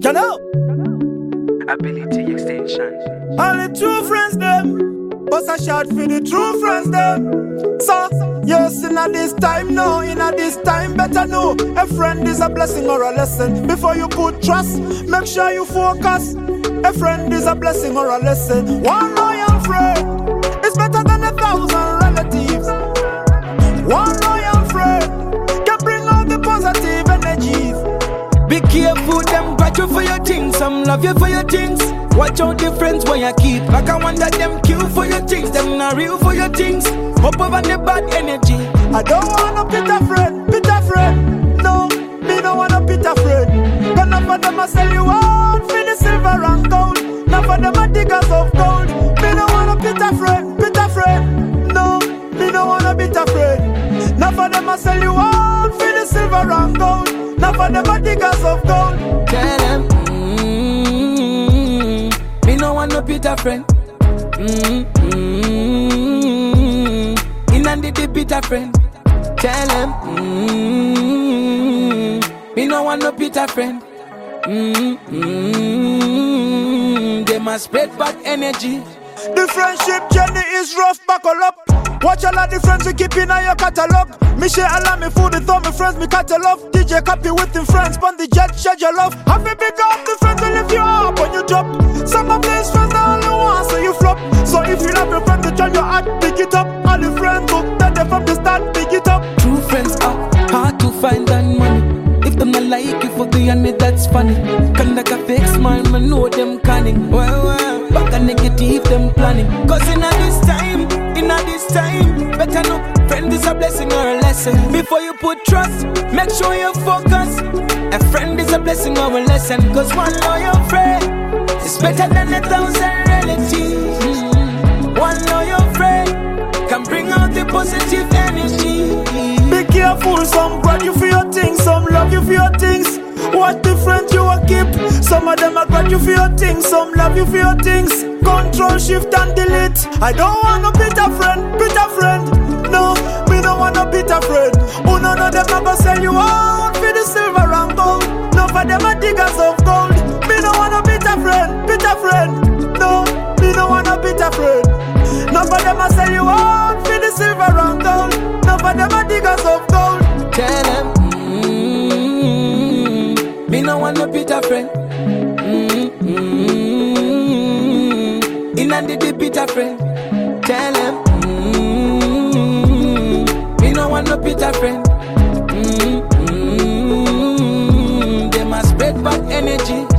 You know? Ability extension. All the true friends them. Bust a shot for the true friends them. So, yes, in this time now, in this time better know. A friend is a blessing or a lesson. Before you put trust, make sure you focus. A friend is a blessing or a lesson. One loyal friend is better than 1,000 relatives. One loyal friend can bring out the positive energies. Be careful, them got you for your things. Some love you for your things. Watch out the friends where you keep. Like I wonder them kill for your things. Them not real for your things. Up over the bad energy. I don't wanna bitter friend. No, me don't wanna bitter friend. But none of them a sell you out for the silver and gold. None of them a diggers of gold. Me don't wanna bitter friend. No, me don't wanna bitter friend. None of them a sell you out for the silver and gold. None of them a diggers of gold. Tell them, me no want no bitter friend. In the bitter friend. Tell them, me no want no bitter friend. They must spread bad energy. The friendship journey is rough, buckle up. Watch all of the friends we keep in your catalog. Me share allow me food, with all my friends, me catalog. DJ copy with them friends, pon the jet, schedule love. Have me big up the friends who lift you up when you drop. Some of these friends the only ones so you flop. So if you love your friend, to join your heart, pick it up. All the friends who tell them from the start, pick it up. True friends are hard to find than money. If them not like you for being me, that's funny. Can like a fake smile, man know them cunning. Well, back a negative, them planning. Cause in this time, better know friend is a blessing or a lesson. Before you put trust, make sure you focus. A friend is a blessing or a lesson. Cause one loyal friend is better than 1,000 relatives. One loyal friend can bring out the positive energy. Be careful, some grudge you for your things, some love you for your things. What different you will keep? Some of them are grudge you for your things, some love you for your things. Control, shift and delete. I don't want no bitter friend. No, me don't want no bitter friend. Who none of them ever sell you out for the silver and gold. None of them are diggers of gold. Me don't want no bitter friend. No, me don't want no bitter friend. None of them are sell you out for the silver and gold. None of them are diggers of gold. Tell them, me no want no bitter friend. In the bitter friend. Tell them, me no want no bitter friend. They must spread bad energy.